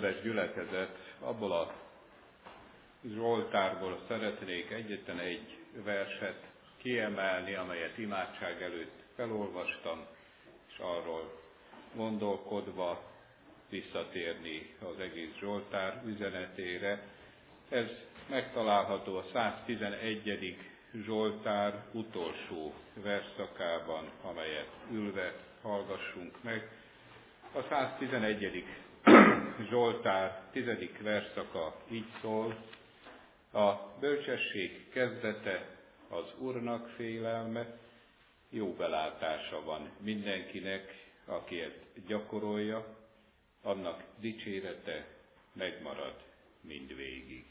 Kedves gyülekezet, abból a Zsoltárból szeretnék egyetlen egy verset kiemelni, amelyet imádság előtt felolvastam, és arról gondolkodva visszatérni az egész Zsoltár üzenetére. Ez megtalálható a 111. Zsoltár utolsó versszakában, amelyet ülve hallgassunk meg. A 111. Zsoltár 10. versszaka így szól: a bölcsesség kezdete az Úrnak félelme, jó belátása van mindenkinek, aki ezt gyakorolja, annak dicsérete megmarad mindvégig.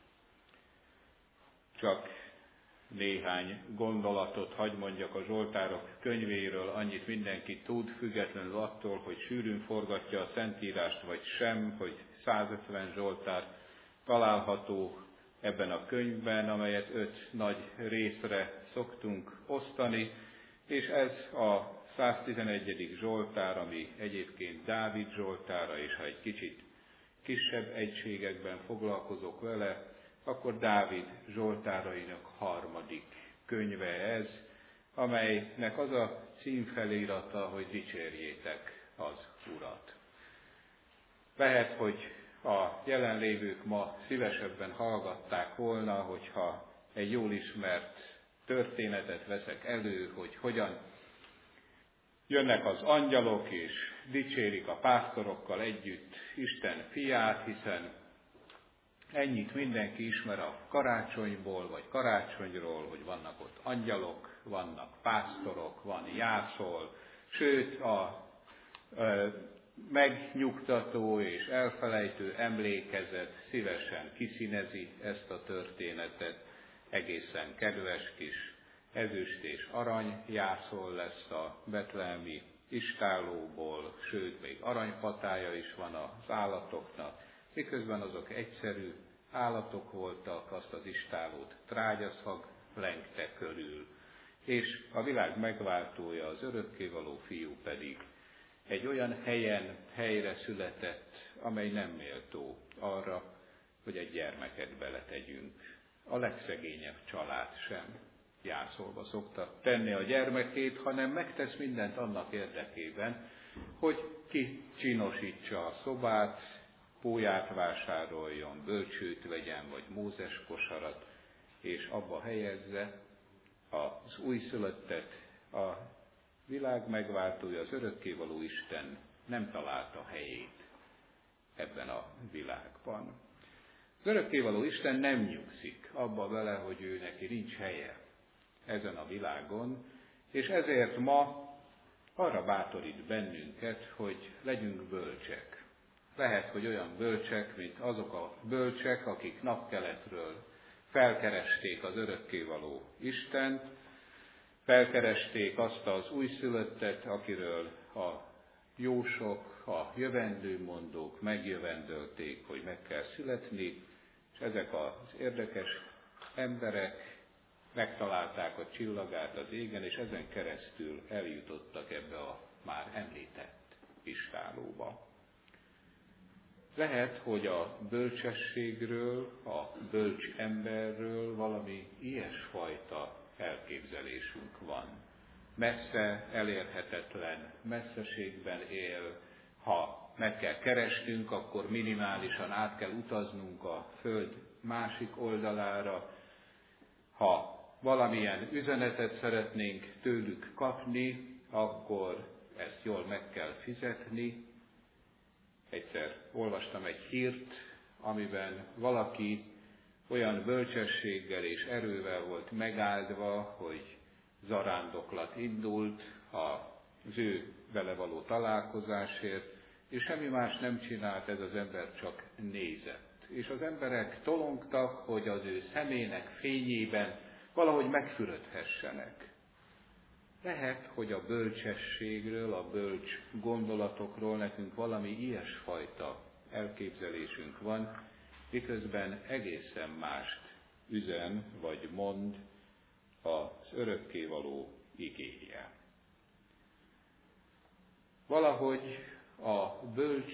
Csak néhány gondolatot hagy mondjak a Zsoltárok könyvéről, annyit mindenki tud, függetlenül attól, hogy sűrűn forgatja a Szentírást vagy sem, hogy 150 Zsoltár található ebben a könyvben, amelyet 5 nagy részre szoktunk osztani, és ez a 111. Zsoltár, ami egyébként Dávid Zsoltára, és ha egy kicsit kisebb egységekben foglalkozok vele, akkor Dávid Zsoltárainak 3. könyve ez, amelynek az a címfelirata, hogy dicsérjétek az Urat. Lehet, hogy a jelenlévők ma szívesebben hallgatták volna, hogyha egy jól ismert történetet veszek elő, hogy hogyan jönnek az angyalok és dicsérik a pásztorokkal együtt Isten fiát, hiszen ennyit mindenki ismer a karácsonyból, vagy karácsonyról, hogy vannak ott angyalok, vannak pásztorok, van jászol, sőt a megnyugtató és elfelejtő emlékezet szívesen kiszínezi ezt a történetet, egészen kedves kis ezüst és arany jászol lesz a betlehemi istállóból, sőt még aranypatája is van az állatoknak, miközben azok egyszerű állatok voltak, azt az istállót trágyaszag lengte körül, és a világ megváltója, az örökkévaló fiú pedig egy olyan helyre született, amely nem méltó arra, hogy egy gyermeket beletegyünk. A legszegényebb család sem jászolva szokta tenni a gyermekét, hanem megtesz mindent annak érdekében, hogy kicsinosítsa a szobát, pólyát vásároljon, bölcsőt vegyen, vagy Mózes kosarat, és abba helyezze az újszülöttet. A világ megváltója, az örökkévaló Isten nem találta helyét ebben a világban. Az örökkévaló Isten nem nyugszik abba vele, hogy ő neki nincs helye ezen a világon, és ezért ma arra bátorít bennünket, hogy legyünk bölcsek. Lehet, hogy olyan bölcsek, mint azok a bölcsek, akik napkeletről felkeresték az örökkévaló Istent, felkeresték azt az újszülöttet, akiről a jósok, a jövendőmondók megjövendölték, hogy meg kell születni, és ezek az érdekes emberek megtalálták a csillagát az égen, és ezen keresztül eljutottak ebbe a már említett istállóba. Lehet, hogy a bölcsességről, a bölcs emberről valami ilyesfajta elképzelésünk van. Messze elérhetetlen messzeségben él, ha meg kell keresnünk, akkor minimálisan át kell utaznunk a föld másik oldalára. Ha valamilyen üzenetet szeretnénk tőlük kapni, akkor ezt jól meg kell fizetni. Egyszer olvastam egy hírt, amiben valaki olyan bölcsességgel és erővel volt megáldva, hogy zarándoklat indult az ő vele való találkozásért, és semmi más nem csinált, ez az ember csak nézett. És az emberek tolongtak, hogy az ő szemének fényében valahogy megfürödhessenek. Lehet, hogy a bölcsességről, a bölcs gondolatokról nekünk valami ilyesfajta elképzelésünk van, miközben egészen mást üzen vagy mond az örökkévaló igéje. Valahogy a bölcs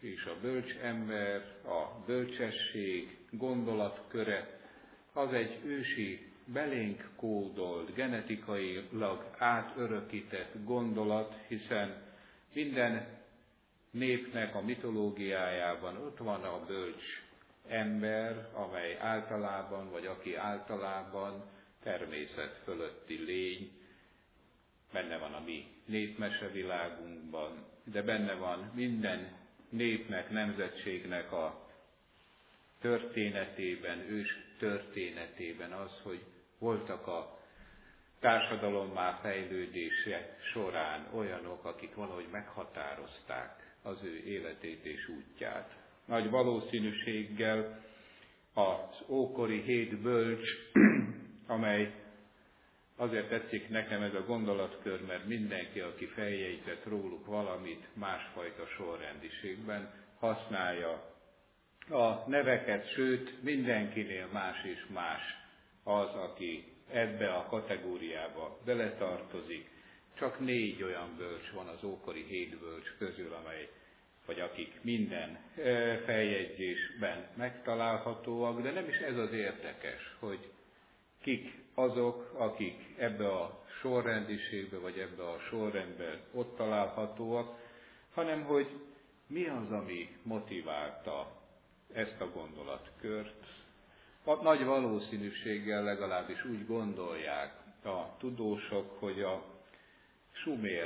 és a bölcs ember, a bölcsesség gondolatköre, az egy ősi, belénk kódolt, genetikailag átörökített gondolat, hiszen minden népnek a mitológiájában ott van a bölcs ember, amely általában, vagy aki általában természet fölötti lény, benne van a mi népmesevilágunkban, de benne van minden népnek, nemzetségnek a történetében, ős történetében az, hogy voltak a társadalommá fejlődése során olyanok, akik valahogy meghatározták az ő életét és útját. Nagy valószínűséggel az ókori 7 bölcs, amely azért tetszik nekem ez a gondolatkör, mert mindenki, aki feljegyzett róluk valamit, másfajta sorrendiségben használja a neveket, sőt, mindenkinél más és más az, aki ebbe a kategóriába beletartozik. Csak 4 olyan bölcs van az ókori 7 bölcs közül, vagy akik minden feljegyzésben megtalálhatóak, de nem is ez az érdekes, hogy kik azok, akik ebbe a sorrendiségbe, vagy ebbe a sorrendben ott találhatóak, hanem hogy mi az, ami motiválta ezt a gondolatkört. A nagy valószínűséggel legalábbis úgy gondolják a tudósok, hogy a sumér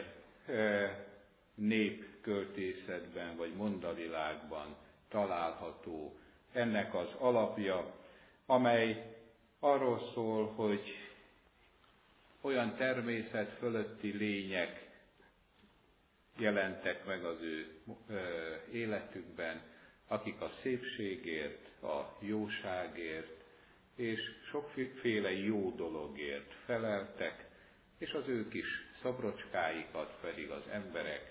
népköltészetben vagy mondavilágban található ennek az alapja, amely arról szól, hogy olyan természet fölötti lények jelentek meg az ő életükben, akik a szépségért, a jóságért és sokféle jó dologért feleltek, és az ő kis szobrocskáikat pedig az emberek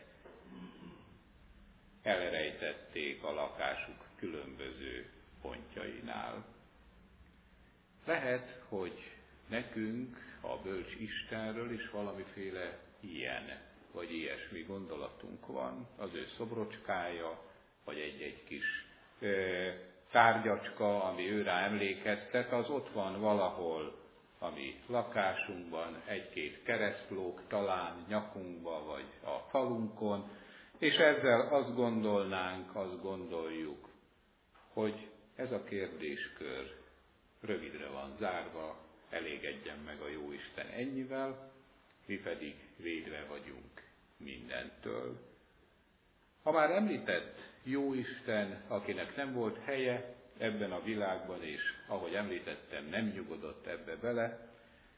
elrejtették a lakásuk különböző pontjainál. Lehet, hogy nekünk a bölcs Istenről is valamiféle ilyen vagy ilyesmi gondolatunk van, az ő szobrocskája, vagy egy-egy kis tárgyacska, ami őre emlékeztet, az ott van valahol a mi lakásunkban, 1-2 keresztlók talán nyakunkba, vagy a falunkon, és ezzel azt gondoljuk, hogy ez a kérdéskör rövidre van zárva, elégedjen meg a Jóisten ennyivel, mi pedig védve vagyunk mindentől. Ha már említett Jóisten, akinek nem volt helye ebben a világban, és ahogy említettem, nem nyugodott ebbe bele,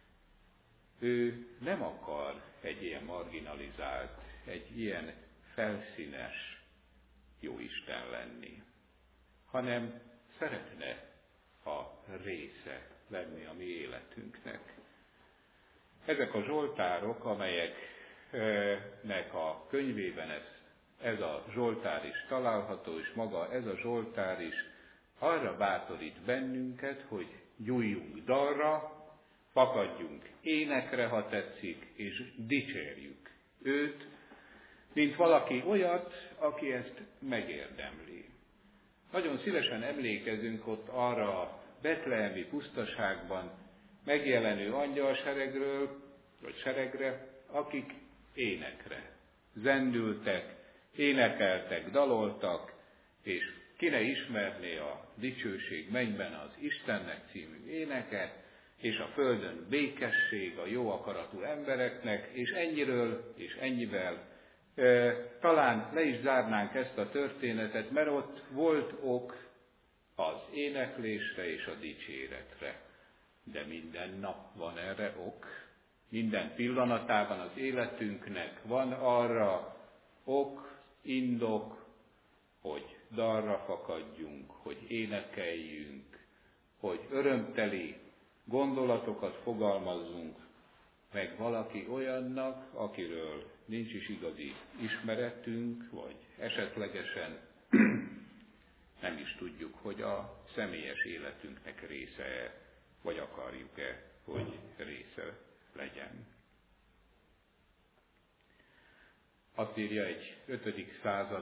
ő nem akar egy ilyen marginalizált, egy ilyen felszínes Jóisten lenni, hanem szeretne a része lenni a mi életünknek. Ezek a zsoltárok, amelyeknek a könyvében ez a zsoltár is található, és maga ez a zsoltár is arra bátorít bennünket, hogy gyújjunk dalra, fakadjunk énekre, ha tetszik, és dicsérjük őt, mint valaki olyat, aki ezt megérdemli. Nagyon szívesen emlékezünk ott arra a betlehemi pusztaságban megjelenő angyalseregről, vagy seregre, akik énekre zendültek, énekeltek, daloltak, és ki ne ismerné a dicsőség mennyben az Istennek című éneket, és a földön békesség a jó akaratú embereknek, és ennyiről és ennyivel talán le is zárnánk ezt a történetet, mert ott volt ok az éneklésre és a dicséretre. De minden nap van erre ok, minden pillanatában az életünknek van arra ok, indok, hogy dalra fakadjunk, hogy énekeljünk, hogy örömteli gondolatokat fogalmazzunk meg valaki olyannak, akiről nincs is igazi ismeretünk, vagy esetlegesen nem is tudjuk, hogy a személyes életünknek része-e, vagy akarjuk-e, hogy része legyen. Azt írja egy 5. századi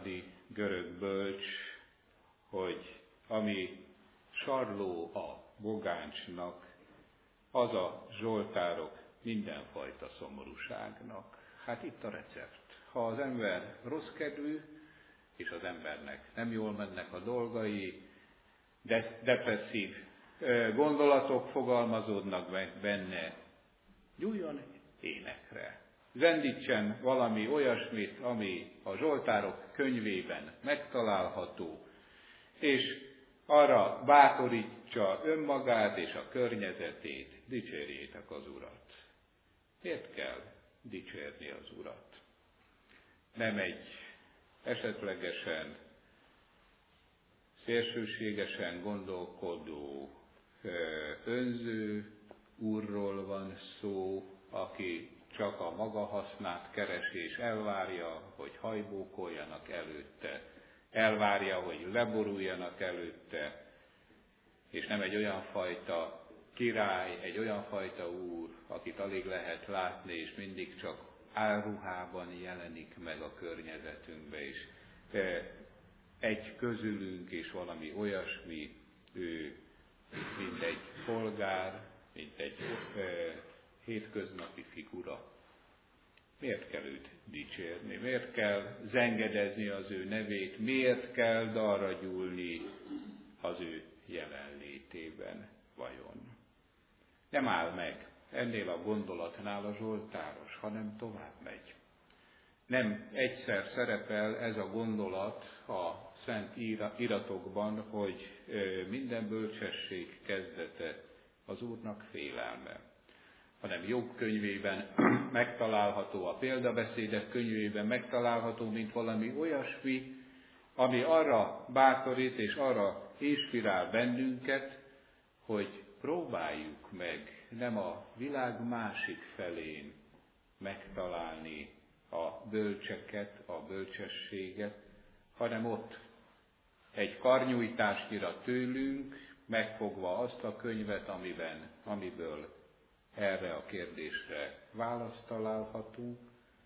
görög bölcs, hogy ami sarló a bogáncsnak, az a zsoltárok mindenfajta szomorúságnak. Hát itt a recept. Ha az ember rossz kedvű, és az embernek nem jól mennek a dolgai, depresszív gondolatok fogalmazódnak meg benne, nyúljon énekre. Zendítsen valami olyasmit, ami a zsoltárok könyvében megtalálható, és arra bátorítsa önmagát és a környezetét, dicsérjétek az Urat. Miért kell dicsérni az Urat? Nem egy esetlegesen, szélsőségesen gondolkodó, önző úrról van szó, aki csak a maga hasznát keresi, és elvárja, hogy hajbókoljanak előtte, elvárja, hogy leboruljanak előtte, és nem egy olyan fajta király, egy olyan fajta úr, akit alig lehet látni, és mindig csak álruhában jelenik meg a környezetünkbe, és egy közülünk is valami olyasmi, ő mint egy polgár, mint egy hétköznapi figura. Miért kell őt dicsérni? Miért kell zengedezni az ő nevét? Miért kell dalra gyúlni az ő jelenlétében vajon? Nem áll meg ennél a gondolatnál a zsoltáros, hanem tovább megy. Nem egyszer szerepel ez a gondolat a szent iratokban, hogy minden bölcsesség kezdete az Úrnak félelme, hanem Jobb könyvében megtalálható, a példabeszédek könyvében megtalálható, mint valami olyasmi, ami arra bátorít és arra inspirál bennünket, hogy próbáljuk meg nem a világ másik felén megtalálni a bölcseket, a bölcsességet, hanem ott egy karnyújtásnyira tőlünk, megfogva azt a könyvet, amiből erre a kérdésre választ találhatunk,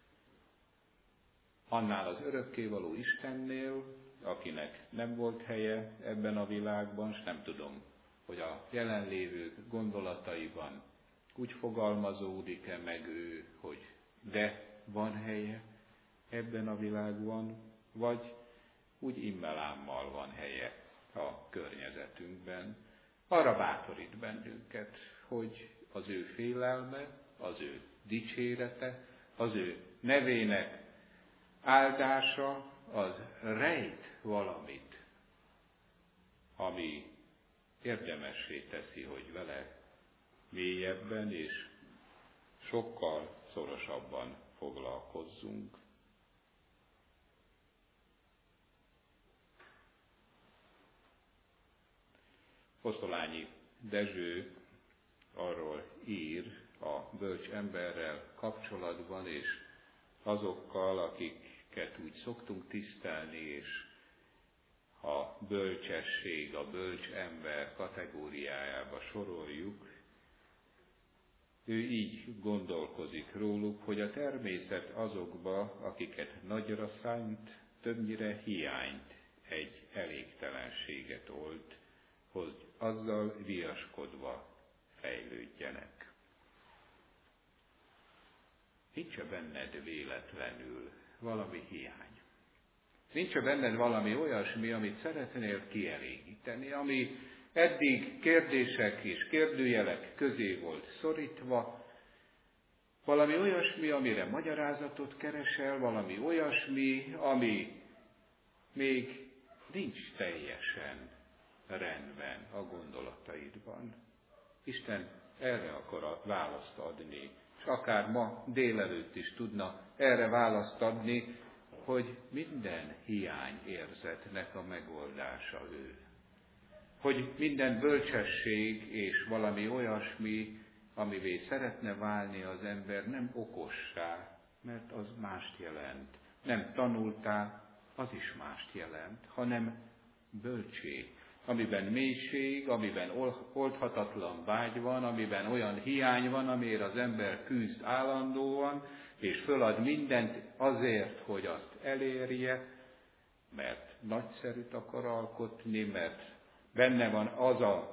annál az örökkévaló Istennél, akinek nem volt helye ebben a világban, és nem tudom, hogy a jelenlévők gondolataiban úgy fogalmazódik-e meg ő, hogy de van helye ebben a világban, vagy úgy immelámmal van helye a környezetünkben. Arra bátorít bennünket, hogy az ő félelme, az ő dicsérete, az ő nevének áldása, az rejt valamit, ami érdemessé teszi, hogy vele mélyebben és sokkal szorosabban foglalkozzunk. Kosztolányi Dezső arról ír a bölcs emberrel kapcsolatban, és azokkal, akiket úgy szoktunk tisztelni, és a bölcsesség, a bölcs ember kategóriájába soroljuk. Ő így gondolkozik róluk, hogy a természet azokba, akiket nagyra szánt, többnyire hiányt, egy elégtelenséget old, hogy azzal viaskodva fejlődjenek. Nincs-e benned véletlenül valami hiány? Nincs-e benned valami olyasmi, amit szeretnél kielégíteni, ami eddig kérdések és kérdőjelek közé volt szorítva, valami olyasmi, amire magyarázatot keresel, valami olyasmi, ami még nincs teljesen rendben a gondolataidban. Isten erre akar választ adni, és akár ma délelőtt is tudna erre választ adni, hogy minden hiányérzetnek a megoldása ő. Hogy minden bölcsesség és valami olyasmi, amivé szeretne válni az ember, nem okossá, mert az mást jelent. Nem tanultá, az is mást jelent, hanem bölcsé, amiben mélység, amiben oldhatatlan vágy van, amiben olyan hiány van, amire az ember küzd állandóan, és fölad mindent azért, hogy azt elérje, mert nagyszerűt akar alkotni, mert benne van az a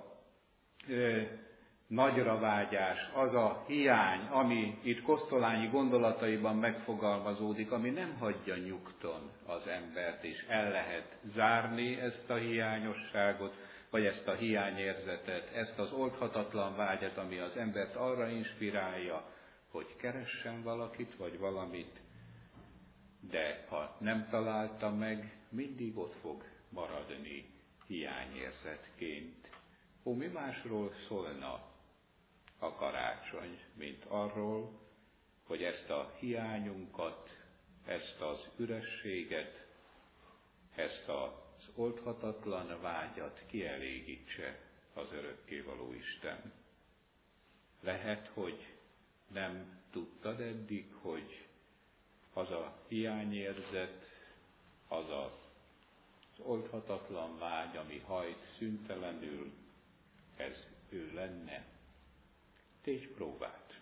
nagyra vágyás, az a hiány, ami itt Kosztolányi gondolataiban megfogalmazódik, ami nem hagyja nyugton az embert, és el lehet zárni ezt a hiányosságot, vagy ezt a hiányérzetet, ezt az oldhatatlan vágyat, ami az embert arra inspirálja, hogy keressen valakit, vagy valamit, de ha nem találta meg, mindig ott fog maradni hiányérzetként. Mi másról szólna a karácsony, mint arról, hogy ezt a hiányunkat, ezt az ürességet, ezt az oldhatatlan vágyat kielégítse az örökkévaló Isten. Lehet, hogy nem tudtad eddig, hogy az a hiányérzet, az az oldhatatlan vágy, ami hajt szüntelenül, ez ő lenne. Tégy próbát.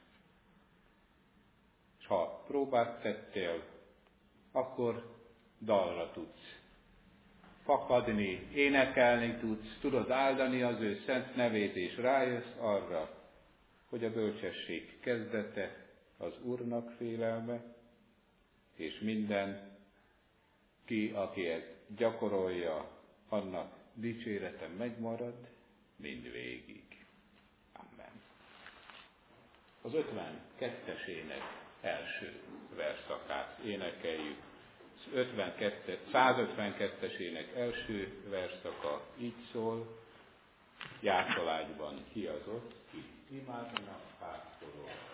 És ha próbát tettél, akkor dalra tudsz fakadni, énekelni tudsz, tudod áldani az ő szent nevét, és rájössz arra, hogy a bölcsesség kezdete az Úrnak félelme, és minden ki, aki ezt gyakorolja, annak dicsérete megmarad mindvégig. Amen. Az 52-es ének első verszakát énekeljük. 152-es ének első verszaka így szól: Jászolásban kiazott, ki imádnak pásztorok.